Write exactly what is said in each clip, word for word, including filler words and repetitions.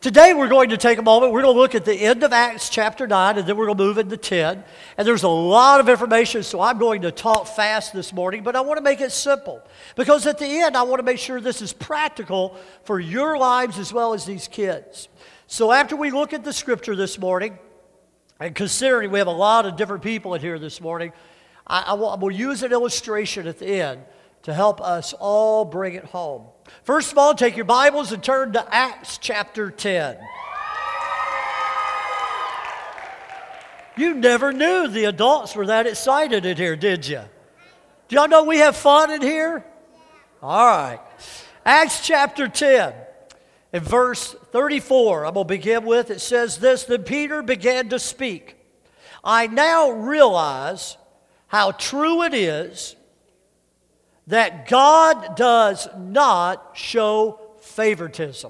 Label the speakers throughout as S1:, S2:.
S1: Today we're going to take a moment, we're going to look at the end of Acts chapter nine, and then we're going to move into ten. And there's a lot of information, so I'm going to talk fast this morning, but I want to make it simple. Because at the end, I want to make sure this is practical for your lives as well as these kids. So after we look at the scripture this morning, and considering we have a lot of different people in here this morning, I, I will, I will use an illustration at the end to help us all bring it home. First of all, take your Bibles and turn to Acts chapter ten. You never knew the adults were that excited in here, did you? Do y'all know we have fun in here? All right. Acts chapter ten, in verse thirty-four, I'm going to begin with, it says this, "Then Peter began to speak. I now realize how true it is that God does not show favoritism."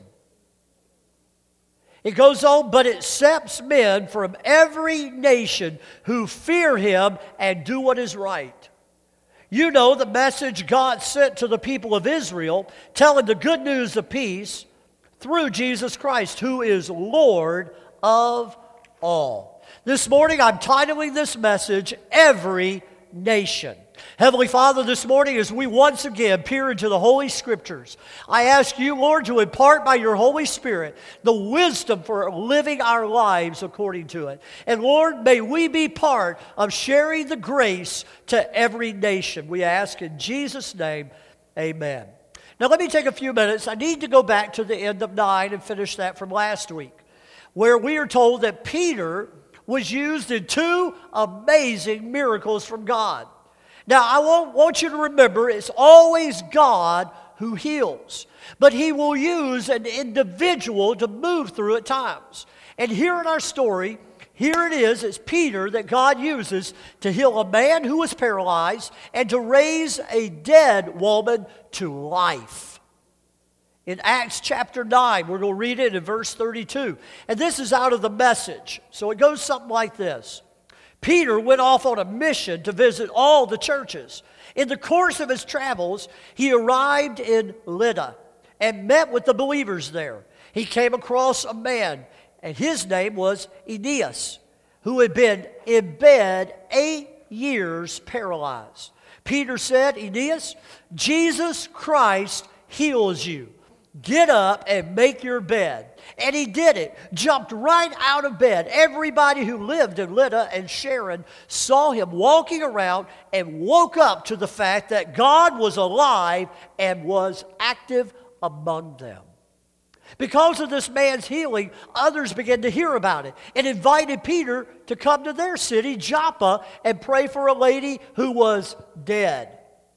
S1: It goes on, "but accepts men from every nation who fear him and do what is right. You know the message God sent to the people of Israel, telling the good news of peace through Jesus Christ, who is Lord of all." This morning I'm titling this message, "Every Nation." Heavenly Father, this morning as we once again peer into the Holy Scriptures, I ask you, Lord, to impart by your Holy Spirit the wisdom for living our lives according to it. And Lord, may we be part of sharing the grace to every nation. We ask in Jesus' name, amen. Now let me take a few minutes. I need to go back to the end of nine and finish that from last week, where we are told that Peter was used in two amazing miracles from God. Now, I want you to remember, it's always God who heals. But he will use an individual to move through at times. And here in our story, here it is, it's Peter that God uses to heal a man who was paralyzed and to raise a dead woman to life. In Acts chapter nine, we're going to read it in verse thirty-two. And this is out of the Message. So it goes something like this. Peter went off on a mission to visit all the churches. In the course of his travels, he arrived in Lydda and met with the believers there. He came across a man, and his name was Aeneas, who had been in bed eight years paralyzed. Peter said, "Aeneas, Jesus Christ heals you. Get up and make your bed." And he did it, jumped right out of bed. Everybody who lived in Lydda and Sharon saw him walking around and woke up to the fact that God was alive and was active among them. Because of this man's healing, others began to hear about it and invited Peter to come to their city, Joppa, and pray for a lady who was dead.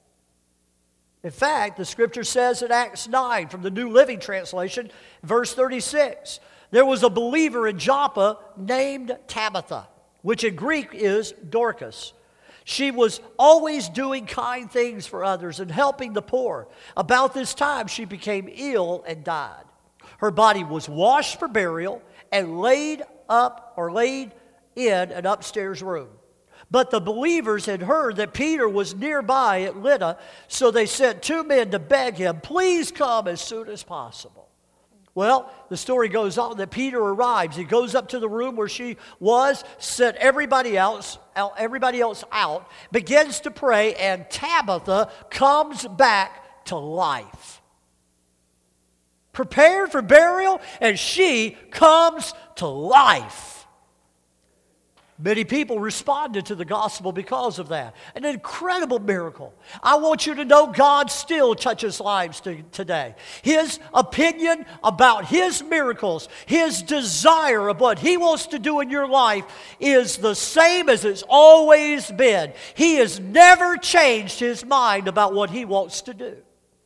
S1: In fact, the scripture says in Acts nine, from the New Living Translation, verse thirty-six, there was a believer in Joppa named Tabitha, which in Greek is Dorcas. She was always doing kind things for others and helping the poor. About this time, she became ill and died. Her body was washed for burial and laid up or laid in an upstairs room. But the believers had heard that Peter was nearby at Lydda, so they sent two men to beg him, "Please come as soon as possible." Well, the story goes on that Peter arrives. He goes up to the room where she was, sent everybody else, everybody else out, begins to pray, and Tabitha comes back to life. Prepared for burial, and she comes to life. Many people responded to the gospel because of that. An incredible miracle. I want you to know God still touches lives to, today. His opinion about His miracles, His desire of what He wants to do in your life is the same as it's always been. He has never changed His mind about what He wants to do.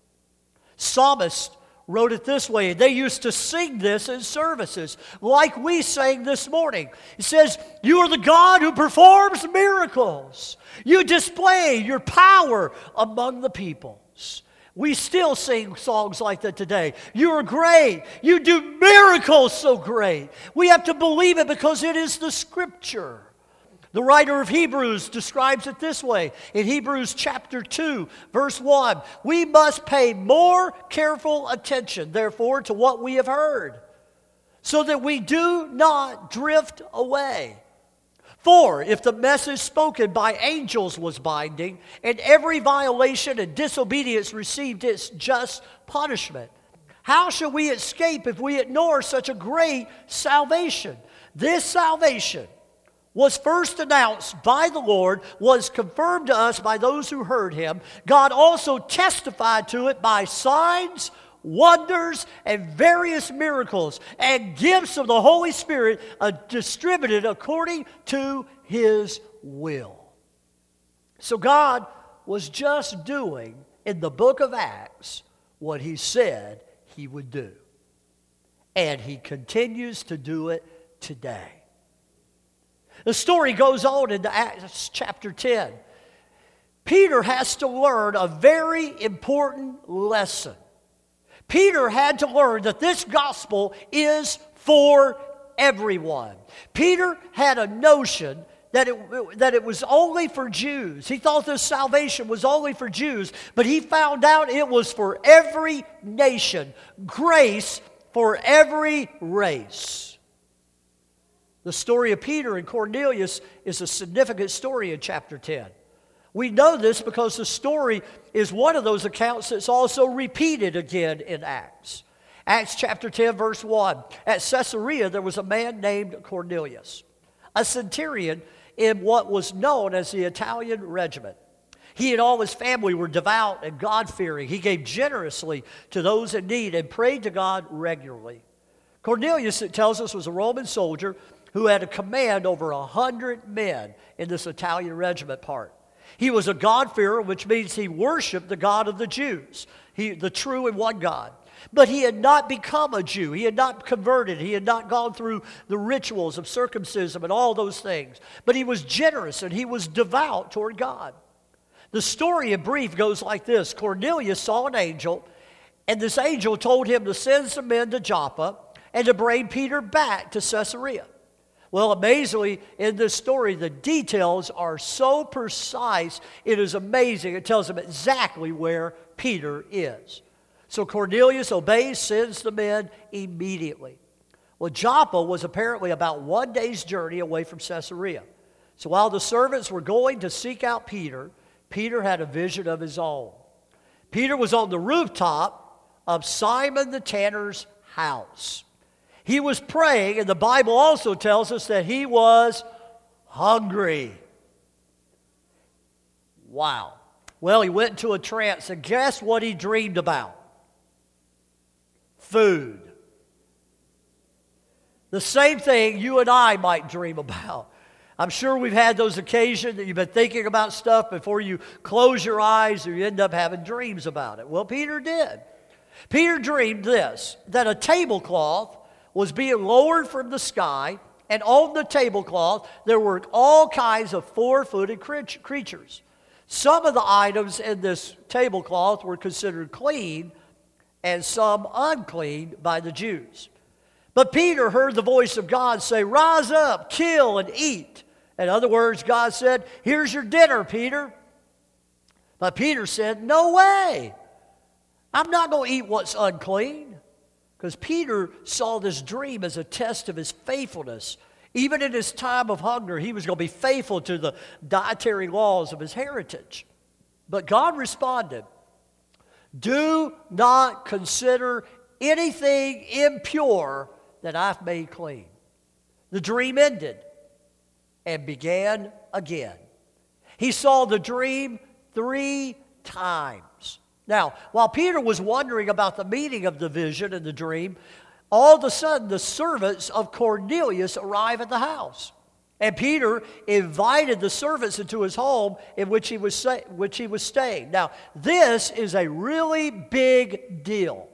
S1: Psalmist wrote it this way. They used to sing this in services, like we sang this morning. It says, "You are the God who performs miracles. You display your power among the peoples." We still sing songs like that today. You are great. You do miracles so great. We have to believe it because it is the Scripture. The writer of Hebrews describes it this way. In Hebrews chapter two, verse one, "We must pay more careful attention, therefore, to what we have heard, so that we do not drift away. For if the message spoken by angels was binding, and every violation and disobedience received its just punishment, how shall we escape if we ignore such a great salvation? This salvation was first announced by the Lord, was confirmed to us by those who heard him. God also testified to it by signs, wonders, and various miracles, and gifts of the Holy Spirit uh, distributed according to his will. So God was just doing in the book of Acts what he said he would do. And he continues to do it today. The story goes on in Acts chapter ten. Peter has to learn a very important lesson. Peter had to learn that this gospel is for everyone. Peter had a notion that it, that it was only for Jews. He thought this salvation was only for Jews, but he found out it was for every nation. Grace for every race. The story of Peter and Cornelius is a significant story in chapter ten. We know this because the story is one of those accounts that's also repeated again in Acts. Acts chapter ten, verse one. At Caesarea, there was a man named Cornelius, a centurion in what was known as the Italian regiment. He and all his family were devout and God-fearing. He gave generously to those in need and prayed to God regularly. Cornelius, it tells us, was a Roman soldier who had a command over a hundred men in this Italian regiment part. He was a God-fearer, which means he worshiped the God of the Jews, he, the true and one God. But he had not become a Jew. He had not converted. He had not gone through the rituals of circumcision and all those things. But he was generous and he was devout toward God. The story in brief goes like this. Cornelius saw an angel, and this angel told him to send some men to Joppa and to bring Peter back to Caesarea. Well, amazingly, in this story, the details are so precise, it is amazing. It tells him exactly where Peter is. So Cornelius obeys, sends the men immediately. Well, Joppa was apparently about one day's journey away from Caesarea. So while the servants were going to seek out Peter, Peter had a vision of his own. Peter was on the rooftop of Simon the tanner's house. He was praying, and the Bible also tells us that he was hungry. Wow. Well, he went into a trance, and guess what he dreamed about? Food. The same thing you and I might dream about. I'm sure we've had those occasions that you've been thinking about stuff before you close your eyes, or you end up having dreams about it. Well, Peter did. Peter dreamed this, that a tablecloth was being lowered from the sky, and on the tablecloth there were all kinds of four-footed creatures. Some of the items in this tablecloth were considered clean, and some unclean by the Jews. But Peter heard the voice of God say, "Rise up, kill, and eat." In other words, God said, "Here's your dinner, Peter." But Peter said, "No way. I'm not going to eat what's unclean." Because Peter saw this dream as a test of his faithfulness. Even in his time of hunger, he was going to be faithful to the dietary laws of his heritage. But God responded, "Do not consider anything impure that I've made clean." The dream ended and began again. He saw the dream three times. Now, while Peter was wondering about the meaning of the vision and the dream, all of a sudden the servants of Cornelius arrive at the house. And Peter invited the servants into his home in which he was, which he was staying. Now, this is a really big deal,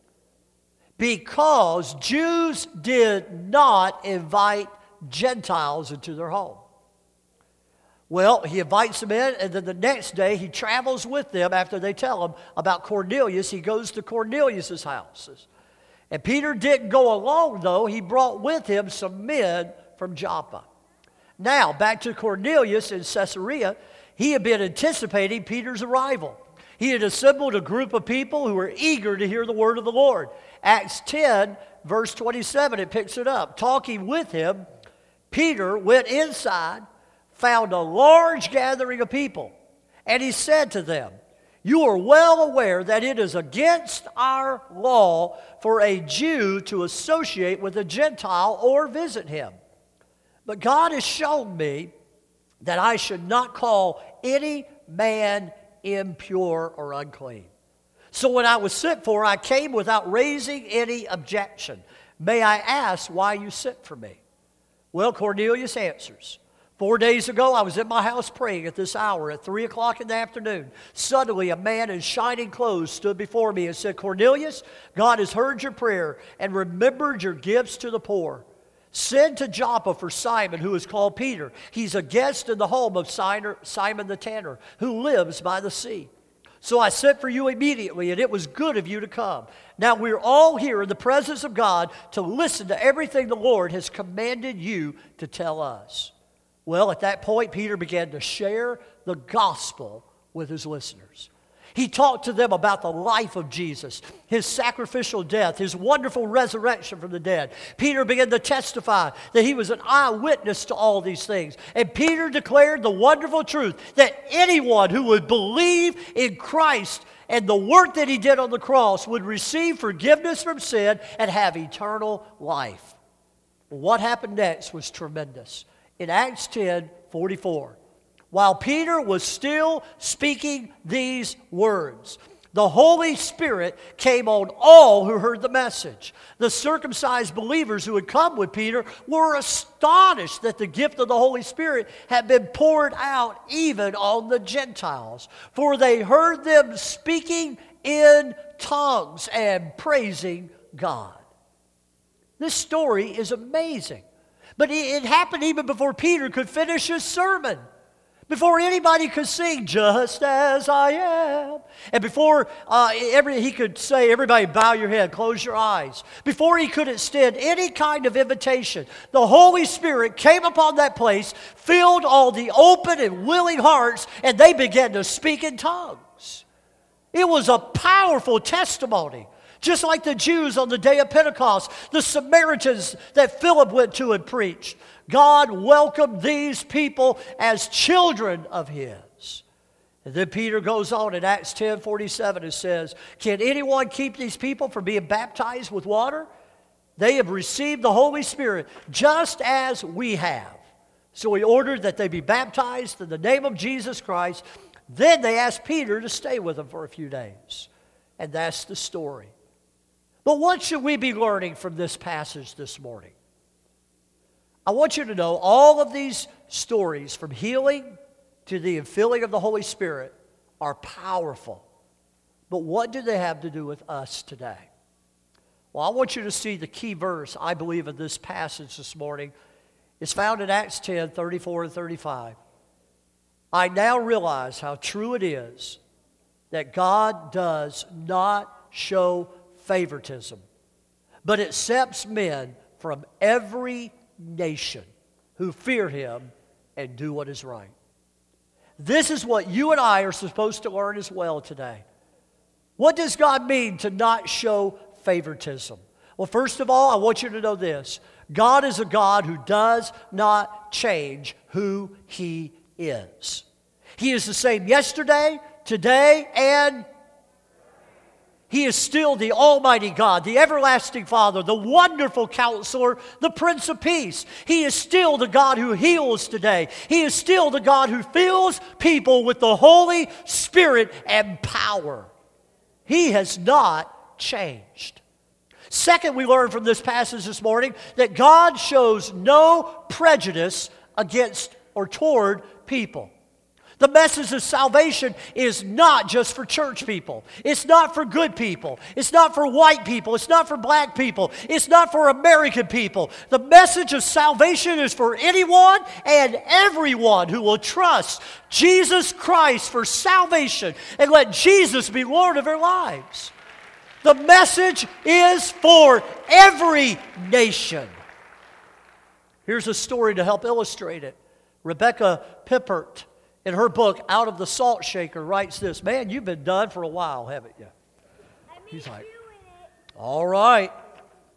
S1: because Jews did not invite Gentiles into their home. Well, he invites them in, and then the next day he travels with them after they tell him about Cornelius. He goes to Cornelius' house. And Peter didn't go alone, though. He brought with him some men from Joppa. Now, back to Cornelius in Caesarea, he had been anticipating Peter's arrival. He had assembled a group of people who were eager to hear the word of the Lord. Acts ten verse twenty-seven, it picks it up. Talking with him, Peter went inside, found a large gathering of people, and he said to them, "You are well aware that it is against our law for a Jew to associate with a Gentile or visit him. But God has shown me that I should not call any man impure or unclean. So when I was sent for, I came without raising any objection. May I ask why you sent for me?" Well, Cornelius answers, "Four days ago, I was at my house praying at this hour at three o'clock in the afternoon. Suddenly, a man in shining clothes stood before me and said, 'Cornelius, God has heard your prayer and remembered your gifts to the poor. Send to Joppa for Simon, who is called Peter. He's a guest in the home of Simon the tanner, who lives by the sea.' So I sent for you immediately, and it was good of you to come. Now we're all here in the presence of God to listen to everything the Lord has commanded you to tell us." Well, at that point, Peter began to share the gospel with his listeners. He talked to them about the life of Jesus, his sacrificial death, his wonderful resurrection from the dead. Peter began to testify that he was an eyewitness to all these things. And Peter declared the wonderful truth that anyone who would believe in Christ and the work that he did on the cross would receive forgiveness from sin and have eternal life. What happened next was tremendous. In Acts ten forty-four, while Peter was still speaking these words, the Holy Spirit came on all who heard the message. The circumcised believers who had come with Peter were astonished that the gift of the Holy Spirit had been poured out even on the Gentiles, for they heard them speaking in tongues and praising God. This story is amazing, but it happened even before Peter could finish his sermon. Before anybody could sing, "Just as I am," and before uh, every, he could say, "Everybody bow your head, close your eyes," before he could extend any kind of invitation, the Holy Spirit came upon that place, filled all the open and willing hearts, and they began to speak in tongues. It was a powerful testimony. Just like the Jews on the day of Pentecost, the Samaritans that Philip went to and preached. God welcomed these people as children of His. And then Peter goes on in Acts ten forty-seven and says, "Can anyone keep these people from being baptized with water? They have received the Holy Spirit just as we have." So he ordered that they be baptized in the name of Jesus Christ. Then they asked Peter to stay with them for a few days. And that's the story. But what should we be learning from this passage this morning? I want you to know all of these stories, from healing to the infilling of the Holy Spirit, are powerful. But what do they have to do with us today? Well, I want you to see the key verse, I believe, in this passage this morning. It's found in Acts ten thirty-four and thirty-five. "I now realize how true it is that God does not show favoritism, but accepts men from every nation who fear Him and do what is right." This is what you and I are supposed to learn as well today. What does God mean to not show favoritism? Well, first of all, I want you to know this. God is a God who does not change who He is. He is the same yesterday, today, and He is still the Almighty God, the everlasting Father, the wonderful Counselor, the Prince of Peace. He is still the God who heals today. He is still the God who fills people with the Holy Spirit and power. He has not changed. Second, we learn from this passage this morning that God shows no prejudice against or toward people. The message of salvation is not just for church people. It's not for good people. It's not for white people. It's not for black people. It's not for American people. The message of salvation is for anyone and everyone who will trust Jesus Christ for salvation and let Jesus be Lord of their lives. The message is for every nation. Here's a story to help illustrate it. Rebecca Pippert, in her book, Out of the Salt Shaker, writes this. Man, you've been done for a while, haven't you? He's like, all right.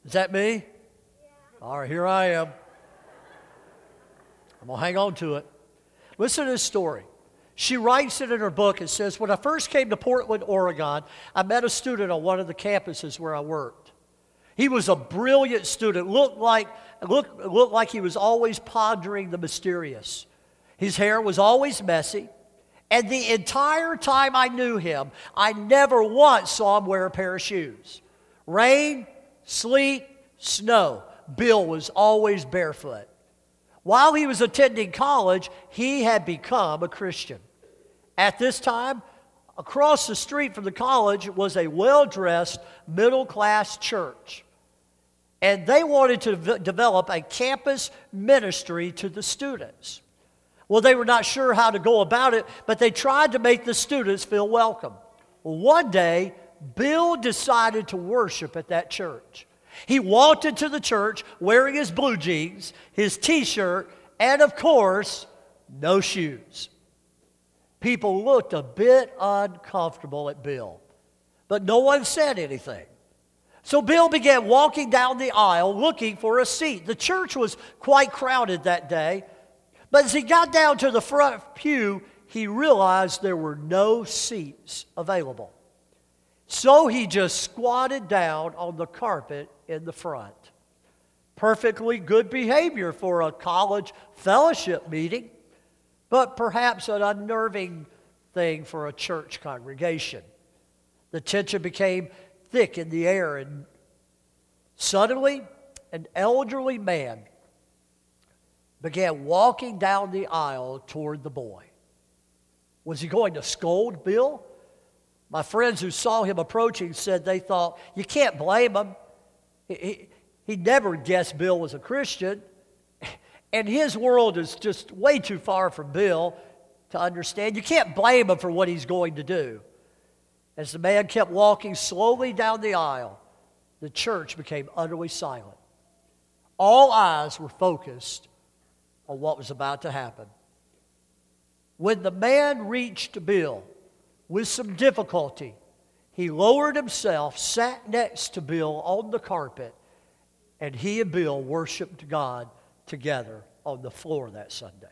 S1: Is that me? All right, here I am. I'm going to hang on to it. Listen to this story. She writes it in her book. It says, when I first came to Portland, Oregon, I met a student on one of the campuses where I worked. He was a brilliant student, looked like, looked, looked like he was always pondering the mysterious. His hair was always messy, and the entire time I knew him, I never once saw him wear a pair of shoes. Rain, sleet, snow, Bill was always barefoot. While he was attending college, he had become a Christian. At this time, across the street from the college was a well-dressed, middle-class church. And they wanted to v- develop a campus ministry to the students. Well, they were not sure how to go about it, but they tried to make the students feel welcome. Well, one day, Bill decided to worship at that church. He walked into the church wearing his blue jeans, his t-shirt, and of course, no shoes. People looked a bit uncomfortable at Bill, but no one said anything. So Bill began walking down the aisle looking for a seat. The church was quite crowded that day, but as he got down to the front pew, he realized there were no seats available. So he just squatted down on the carpet in the front. Perfectly good behavior for a college fellowship meeting, but perhaps an unnerving thing for a church congregation. The tension became thick in the air, and suddenly an elderly man began walking down the aisle toward the boy. Was he going to scold Bill? My friends who saw him approaching said they thought, you can't blame him. He, he, he never guessed Bill was a Christian, and his world is just way too far from Bill to understand. You can't blame him for what he's going to do. As the man kept walking slowly down the aisle, the church became utterly silent. All eyes were focused on what was about to happen. When the man reached Bill, with some difficulty, he lowered himself, sat next to Bill on the carpet, and he and Bill worshiped God together on the floor that Sunday.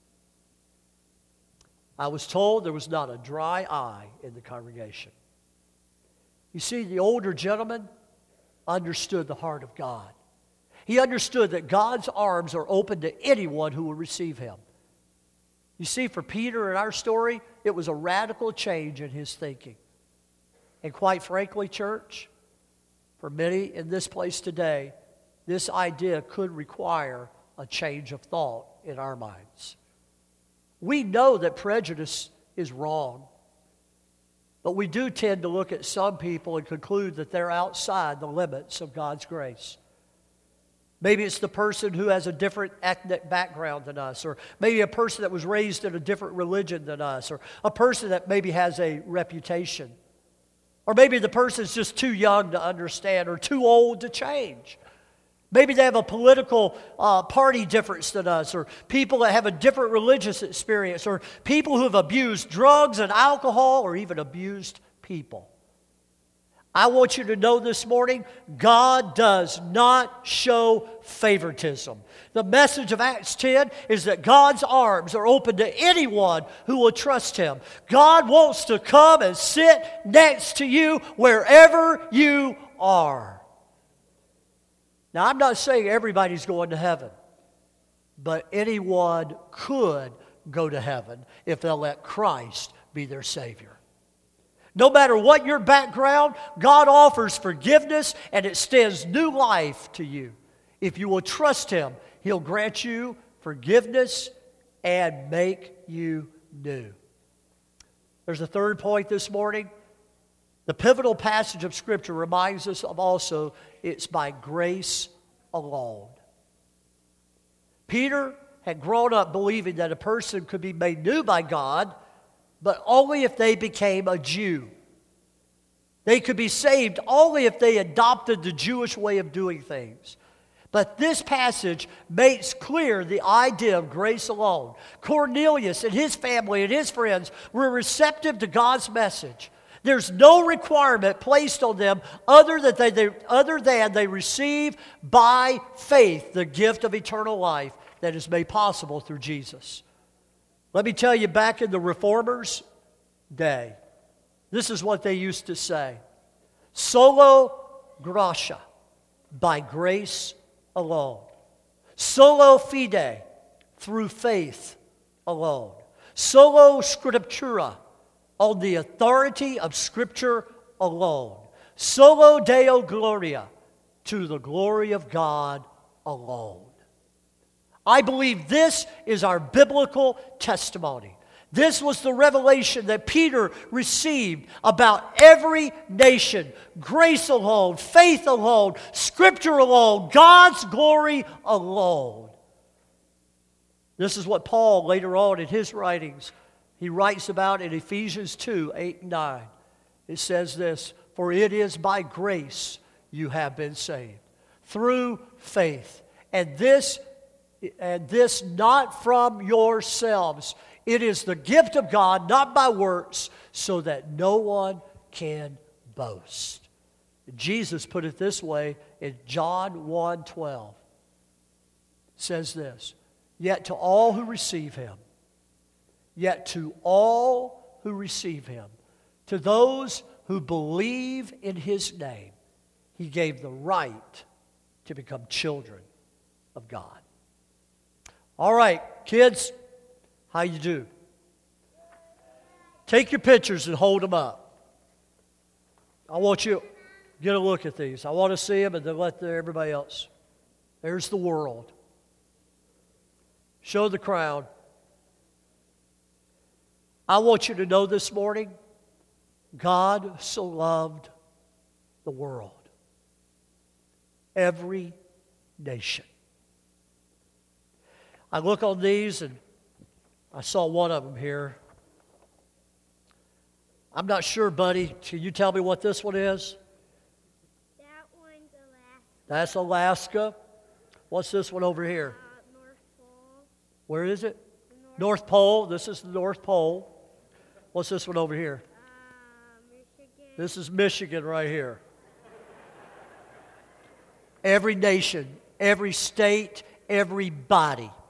S1: I was told there was not a dry eye in the congregation. You see, the older gentleman understood the heart of God. He understood that God's arms are open to anyone who will receive him. You see, for Peter in our story, it was a radical change in his thinking. And quite frankly, church, for many in this place today, this idea could require a change of thought in our minds. We know that prejudice is wrong, but we do tend to look at some people and conclude that they're outside the limits of God's grace. Maybe it's the person who has a different ethnic background than us, or maybe a person that was raised in a different religion than us, or a person that maybe has a reputation. Or maybe the person's just too young to understand or too old to change. Maybe they have a political uh, party difference than us, or people that have a different religious experience, or people who have abused drugs and alcohol, or even abused people. I want you to know this morning, God does not show favoritism. The message of Acts ten is that God's arms are open to anyone who will trust him. God wants to come and sit next to you wherever you are. Now, I'm not saying everybody's going to heaven, but anyone could go to heaven if they'll let Christ be their Savior. No matter what your background, God offers forgiveness and extends new life to you. If you will trust him, he'll grant you forgiveness and make you new. There's a third point this morning. The pivotal passage of Scripture reminds us of also it's by grace alone. Peter had grown up believing that a person could be made new by God, but only if they became a Jew. They could be saved only if they adopted the Jewish way of doing things. But this passage makes clear the idea of grace alone. Cornelius and his family and his friends were receptive to God's message. There's no requirement placed on them other than they, they, other than they receive by faith the gift of eternal life that is made possible through Jesus. Let me tell you, back in the Reformers' day, this is what they used to say. Solo gratia, by grace alone. Solo fide, through faith alone. Solo scriptura, on the authority of Scripture alone. Solo Deo Gloria, to the glory of God alone. I believe this is our biblical testimony. This was the revelation that Peter received about every nation. Grace alone, faith alone, Scripture alone, God's glory alone. This is what Paul later on in his writings, he writes about in Ephesians two, eight and nine. It says this, for it is by grace you have been saved, through faith. And this, and this not from yourselves. It is the gift of God, not by works, so that no one can boast. Jesus put it this way in John one twelve. It says this, yet to all who receive him, yet to all who receive him, to those who believe in his name, he gave the right to become children of God. All right, kids. How you do? Take your pictures and hold them up. I want you to get a look at these. I want to see them and then let the, everybody else. There's the world. Show the crowd. I want you to know this morning, God so loved the world. Every nation. I look on these and I saw one of them here. I'm not sure, buddy. Can you tell me what this one is?
S2: That one's Alaska.
S1: That's Alaska. What's this one over here?
S2: Uh, North Pole.
S1: Where is it?
S2: North,
S1: North Pole. This is the North Pole. What's this one over here?
S2: Uh, Michigan.
S1: This is Michigan right here. Every nation, every state, everybody